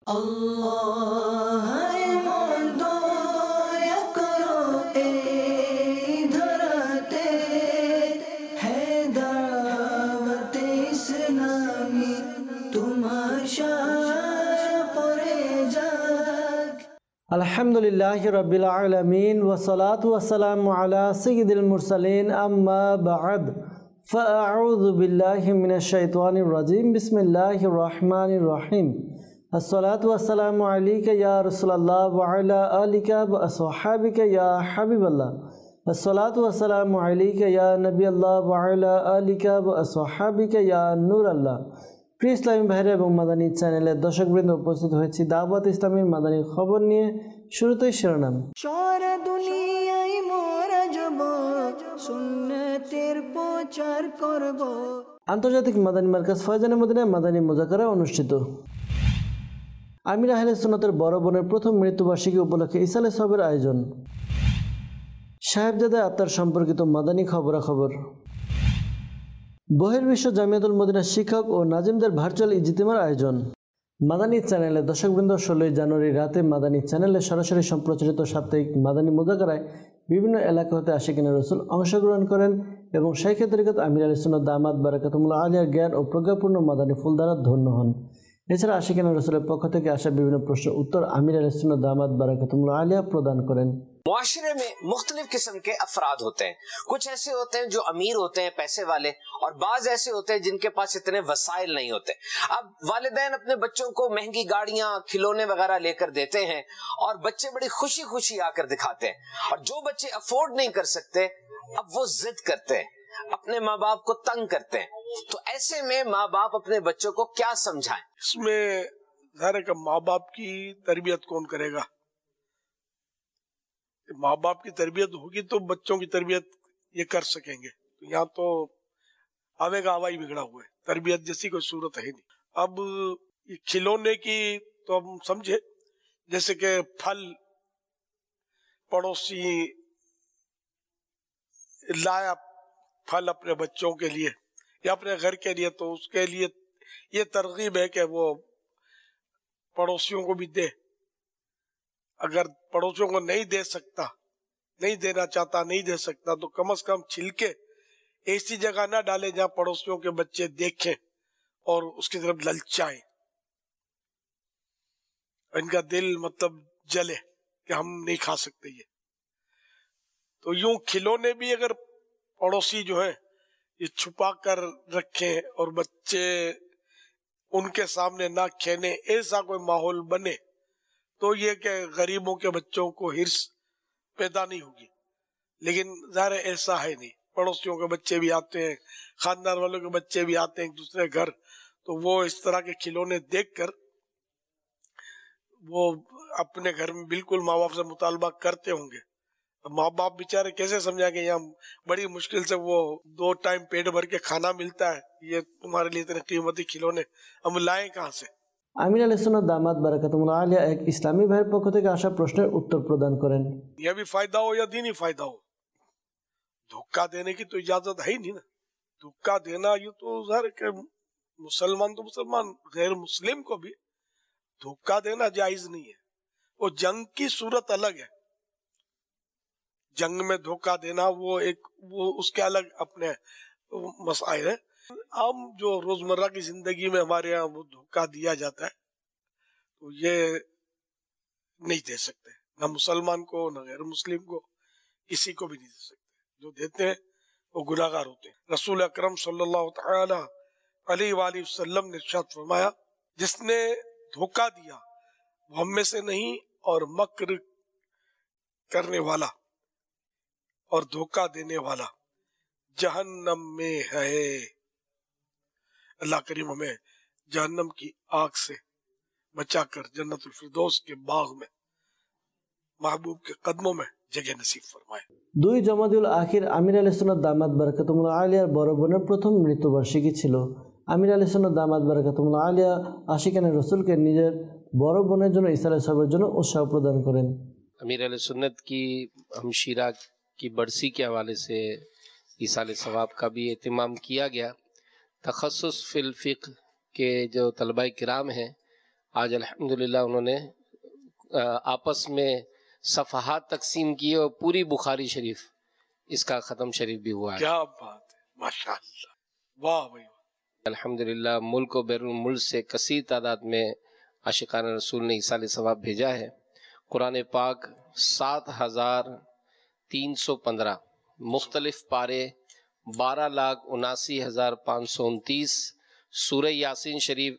اللہ ہے مندو یا کرو اے دھرتے ہے دعوت اسلامی تماشا پرے جاگ. الحمدللہ رب العالمین والصلاة والسلام علی سید المرسلین اما بعد فاعوذ باللہ من الشیطان الرجیم بسم اللہ الرحمن الرحیم. الصلاة والسلام علیک یا رسول اللہ وعلی آلک واصحابک یا حبیب اللہ. الصلاة والسلام علیک یا نبی اللہ وعلی آلک واصحابک یا নূর আল্লাহ. প্রিয় ইসলামী ভাইরা এবং মাদানী চ্যানেলের দর্শকবৃন্দ, উপস্থিত হয়েছি দাওয়াত ইসলামীর মাদানী খবর নিয়ে. শুরুতেই শিরোনাম. সারা দুনিয়ায় মোরা যাব সুন্নতের প্রচার করব. আন্তর্জাতিক মাদানী মার্কাজ ফয়জানে মদিনায় মাদানী মুযাকারা অনুষ্ঠিত. আমির আহলে সুন্নাতের বড় বোনের প্রথম মৃত্যুবার্ষিকী উপলক্ষে ইসালে সবের আয়োজন. সাহেবজাদা আত্মার সম্পর্কিত মাদানী খবরাখবর. বহির্বিশ্ব জামিয়াতুল মদিনার শিক্ষক ও নাজিমদের ভার্চুয়াল ইজতিমার আয়োজন. মাদানী চ্যানেলে দর্শকবৃন্দ, 16 জানুয়ারি রাতে মাদানী চ্যানেলে সরাসরি সম্প্রচারিত সাপ্তাহিক মাদানী মুযাকারায় বিভিন্ন এলাকা হতে আশিকিনে রসুল অংশগ্রহণ করেন এবং শাইখে তরিকত আমির আহলে সুন্নাত দামাত বারাকাতুহুল্লাহ আলিয়ার জ্ঞান ও প্রজ্ঞাপূর্ণ মাদানী ফুল দ্বারা ধন্য হন. এছাড়া আশিকিনে রসুলের পক্ষ থেকে আসা বিভিন্ন প্রশ্ন উত্তর আমির আহলে সুন্নাত দামাত বারাকাতুহুল্লাহ আলিয়া প্রদান করেন. معاشرے میں مختلف قسم کے افراد ہوتے ہیں. کچھ ایسے ہوتے ہیں جو امیر ہوتے ہیں، پیسے والے، اور بعض ایسے ہوتے ہیں جن کے پاس اتنے وسائل نہیں ہوتے. اب والدین اپنے بچوں کو مہنگی گاڑیاں، کھلونے وغیرہ لے کر دیتے ہیں اور بچے بڑی خوشی خوشی آ کر دکھاتے ہیں. اور جو بچے افورڈ نہیں کر سکتے اب وہ ضد کرتے ہیں، اپنے ماں باپ کو تنگ کرتے ہیں. تو ایسے میں ماں باپ اپنے بچوں کو کیا سمجھائیں؟ اس میں ظاہر ہے کہ ماں باپ کی تربیت کون کرے گا؟ ماں باپ کی تربیت ہوگی تو بچوں کی تربیت یہ کر سکیں گے. یہاں تو آوے کا آوائی بگڑا ہوا ہے، تربیت جیسی کوئی صورت ہے نہیں. اب یہ کھلونے کی تو ہم سمجھے جیسے کہ پھل پڑوسی لایا پھل اپنے بچوں کے لیے یا اپنے گھر کے لیے، تو اس کے لیے یہ ترغیب ہے کہ وہ پڑوسیوں کو بھی دے. اگر پڑوسیوں کو نہیں دے سکتا، نہیں دینا چاہتا، نہیں دے سکتا، تو کم از کم چھلکے ایسی جگہ نہ ڈالے جہاں پڑوسیوں کے بچے دیکھیں اور اس کی طرف للچائیں، ان کا دل مطلب جلے کہ ہم نہیں کھا سکتے یہ. تو یوں کھلونے بھی اگر پڑوسی جو ہیں یہ چھپا کر رکھیں اور بچے ان کے سامنے نہ کھیلیں، ایسا کوئی ماحول بنے تو یہ کہ غریبوں کے بچوں کو ہرس پیدا نہیں ہوگی. لیکن ظاہر ایسا ہے نہیں، پڑوسیوں کے بچے بھی آتے ہیں، خاندان والوں کے بچے بھی آتے ہیں ایک دوسرے گھر، تو وہ اس طرح کے کھلونے دیکھ کر وہ اپنے گھر میں بالکل ماں باپ سے مطالبہ کرتے ہوں گے. ماں باپ بیچارے کیسے سمجھا کہ یہاں بڑی مشکل سے وہ 2 ٹائم پیٹ بھر کے کھانا ملتا ہے، یہ تمہارے لیے اتنے قیمتی کھلونے ہم لائیں کہاں سے؟ আমির আহলে সুন্নাত দামাত বারাকাতুহুল্লাহ আলিয়া এক ইসলামী ভাইয়ের পক্ষ থেকে আসা প্রশ্নের উত্তর প্রদান করেন. یہ بھی فائدہ ہو یا دینی فائدہ ہو، دھوکہ دینے کی تو اجازت ہے ہی نہیں نا. دھوکہ دینا یہ تو ظاہر کہ مسلمان تو مسلمان، غیر مسلم کو بھی دھوکہ دینا جائز نہیں ہے. وہ جنگ کی صورت الگ ہے، جنگ میں دھوکہ دینا وہ اس کے الگ اپنے مسائل ہیں. عام جو روزمرہ کی زندگی میں ہمارے ہاں وہ دھوکہ دیا جاتا ہے تو یہ نہیں دے سکتے، نہ مسلمان کو نہ غیر مسلم کو، کسی کو بھی نہیں دے سکتے. جو دیتے ہیں وہ گناہگار ہوتے ہیں. رسول اکرم صلی اللہ تعالی علیہ وآلہ وسلم نے ارشاد فرمایا، جس نے دھوکہ دیا وہ ہم میں سے نہیں، اور مکر کرنے والا اور دھوکہ دینے والا جہنم میں ہے. اللہ کریم ہمیں جہنم کی آگ سے بچا کر جنت الفردوس کے باغ میں محبوب کے قدموں میں جگہ نصیب فرمائے. 2 জমাদিউল আখির আমির আহলে সুন্নাত দামাত বারাকাতুহুল্লাহ আলিয়ার বড় বোনের প্রথম মৃত্যুবার্ষিকী ছিল. আমির আহলে সুন্নাত দামাত বারাকাতুহুল্লাহ আলিয়া আশিকানে রসুলকে নিজের বড় বোনের জন্য ইসালে সবের জন্য উৎসাহ প্রদান করেন. امیر اہل سنت کی ہمشیرہ کی برسی کے حوالے سے ایصال ثواب کا بھی اہتمام کیا گیا. تخصص فی الفقہ کے جو طلبہ کرام ہیں آج الحمدللہ انہوں نے آپس میں صفحات تقسیم کیے اور پوری بخاری شریف اس کا ختم شریف بھی ہوا ہے. کیا بات ہے، ماشاءاللہ، واہ بھائی. الحمدللہ ملک و بیرون ملک سے کثیر تعداد میں عاشقان رسول نے ایصال ثواب بھیجا ہے. قرآن پاک 7315 مختلف پارے 12,79,529، سورہ یاسین شریف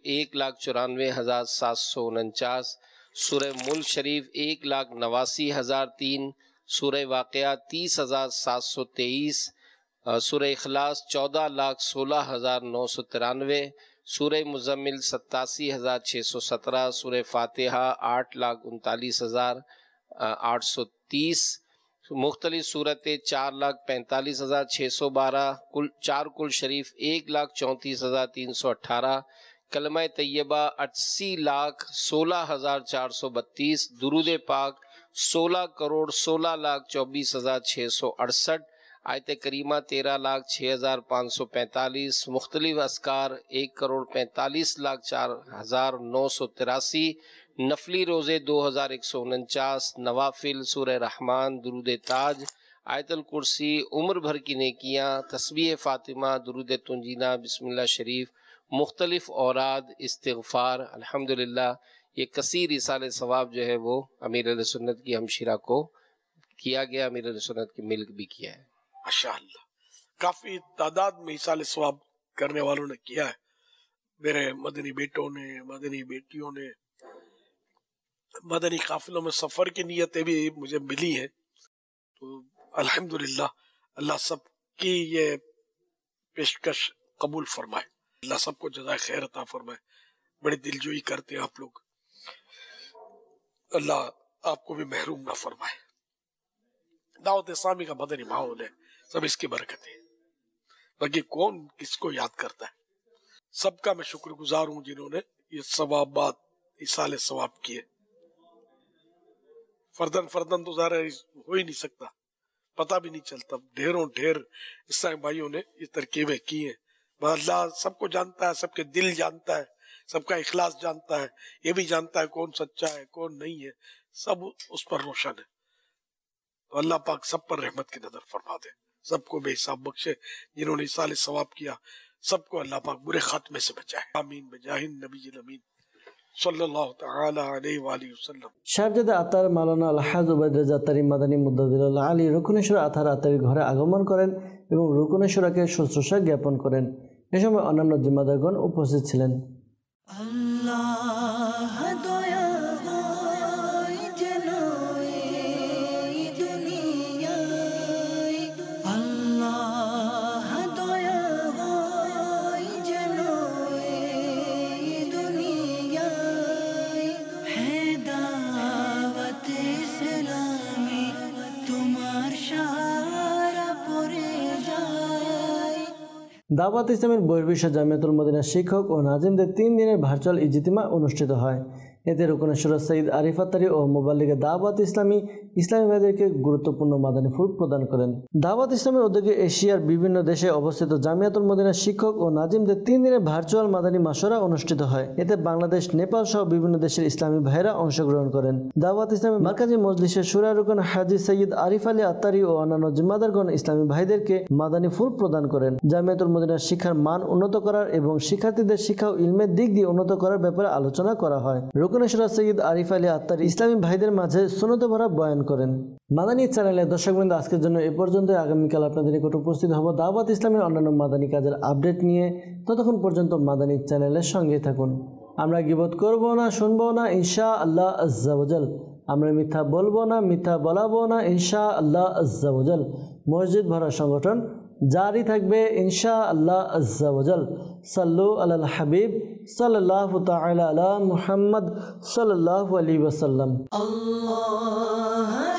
1,94,749، سورہ ملک شریف 1,89,003، سورہ واقعہ 30,723، سورہ اخلاص 14,16,993، سورہ مزمل 87,617، سورہ فاتحہ 8,39,830، مختلف صورتیں 4,45,612، کل شریف 1,34,318، کلمہ طیبہ 80,16,432، درود پاک 16,16,24,668، آیت کریمہ 13,06,545، مختلف اذکار 1,45,04,983، نفلی روزے 2,149، نوافل سورہ رحمان، درود تاج، آیت الکرسی، عمر بھر کی نیکیاں، تسبیح فاطمہ، درود تنجینہ، بسم اللہ شریف، مختلف اوراد، استغفار. الحمدللہ یہ کثیر ایصال ثواب جو ہے وہ امیر اہل سنت کی ہمشیرہ کو کیا گیا، امیر اہل سنت کی ملک بھی کیا ہے. ماشاءاللہ کافی تعداد میں ایصال ثواب کرنے والوں نے کیا ہے. میرے مدنی بیٹوں نے، مدنی بیٹیوں نے، مدنی قافلوں میں سفر کی نیتیں بھی مجھے ملی ہیں. تو الحمدللہ اللہ سب کی یہ پیشکش قبول فرمائے، اللہ سب کو جزائے خیر عطا فرمائے. بڑی دلجوئی کرتے ہیں آپ لوگ، اللہ آپ کو بھی محروم نہ فرمائے. دعوت اسلامی کا مدنی ماحول ہے، سب اس کی برکت ہے. باقی کون کس کو یاد کرتا ہے. سب کا میں شکر گزار ہوں جنہوں نے یہ ثوابات ایصال ثواب کیے. فردن تو ظاہر ہو ہی نہیں سکتا، پتہ بھی نہیں چلتا. ڈھیروں ڈھیر اسلامی بھائیوں نے یہ ترکیبیں کی ہیں. اللہ سب کو جانتا ہے، سب کے دل جانتا ہے، سب کا اخلاص جانتا ہے، یہ بھی جانتا ہے کون سچا ہے کون نہیں ہے، سب اس پر روشن ہے. تو اللہ پاک سب پر رحمت کی نظر فرما دے، سب کو بے حساب بخشے. جنہوں نے ایصال ثواب کیا سب کو اللہ پاک برے خاتمے سے بچائے. آمین بجاہ النبی الامین صلی اللہ تعالی علیہ وآلہ وسلم. সাহেবজাদা আতার মাওলানা আলহাজ উবাইদ রেজা আতারি মাদানী মুদ্দাদিল্লাহ আলী রুকনেশ্বর আতার আতারি ঘরে আগমন করেন এবং রুকনেশ্বরকে শুশ্রূষা জ্ঞাপন করেন. এ সময় অন্যান্য জিম্মাদারগণ উপস্থিত ছিলেন. আল্লাহ দয়া হয় যেন এই দুনিয়ায়, আল্লাহ দয়া হয় যেন এই দুনিয়ায়, হেদাওয়াত ইসলামী তোমার সারা পড়ে যায়. দাওয়াত ইসলামের বহির্বিশ্ব জামিয়াতুল মদিনার শিক্ষক ও নাজিমদের 3 দিনের ভার্চুয়াল ইজতিমা অনুষ্ঠিত হয়. এতে রুকনেশ্বর সৈয়দ আরিফ আতারি ও মুবাল্লিগে দাওয়াত ইসলামী ভাইদেরকে গুরুত্বপূর্ণ মাদানী ফুল প্রদান করেন. দাওয়াত ইসলামের উদ্যোগে এশিয়ার বিভিন্ন দেশে অবস্থিত জামিয়াতুল মদিনার শিক্ষক ও নাজিমদের 3 দিনের ভার্চুয়াল মাদানী মাশওয়ারা অনুষ্ঠিত হয়. এতে বাংলাদেশ, নেপাল সহ বিভিন্ন দেশের ইসলামী ভাইরা অংশগ্রহণ করেন. দাওয়াত ইসলামী মার্কাজি মজলিসের শুরা রুকন হাজী সৈয়দ আরিফ আলী আত্তারি ও অন্যান্য জিম্মাদারগণ ইসলামী ভাইদেরকে মাদানী ফুল প্রদান করেন. জামিয়াতুল মদিনার শিক্ষার মান উন্নত করার এবং শিক্ষার্থীদের শিক্ষা ও ইলমের দিক দিয়ে উন্নত করার ব্যাপারে আলোচনা করা হয়. রুকনেশ্বর সৈয়দ আরিফ আলী আত্তারি ইসলামী ভাইদের মাঝে সুন্নত ভরা বয়ান করেন. মাদানী চ্যানেলের দর্শকবৃন্দ, আজকের জন্য এ পর্যন্ত. আগামীকাল আপনাদের নিকট উপস্থিত হব দাওয়াত ইসলামের অন্যান্য মাদানী কাজের আপডেট নিয়ে. ততক্ষণ পর্যন্ত মাদানী চ্যানেলের সঙ্গে থাকুন. আমরা গীবত করব না, শুনবো না, ইনশাআল্লাহ আজ্জা ওয়াজাল. আমরা মিথ্যা বলবো না, মিথ্যা বলাবো না, ইনশাআল্লাহ আজ্জা ওয়াজাল. মসজিদ ভরা সংগঠন জারি থাকবে ইনশাআল্লাহ আজ্জা ওয়াজাল. সাল্লু আলাল হাবিব সাল্লাল্লাহু তাআলা আলা মুহাম্মদ সাল্লাল্লাহু আলাইহি ওয়াসাল্লাম. আল্লাহ